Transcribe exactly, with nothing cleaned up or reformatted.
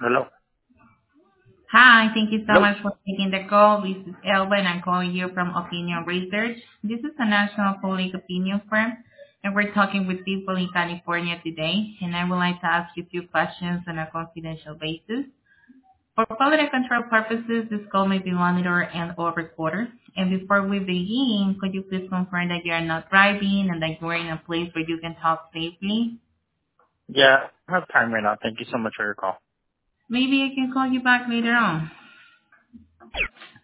Hello. Hi, thank you so Hello. much for taking the call. This is Elba, and I'm calling you from Opinion Research. This is a national public opinion firm, and we're talking with people in California today, and I would like to ask you a few questions on a confidential basis. For quality control purposes, this call may be monitored and/or recorded. And before we begin, could you please confirm that you are not driving and that you are in a place where you can talk safely? Yeah, I have time right now. Thank you so much for your call. Maybe I can call you back later on.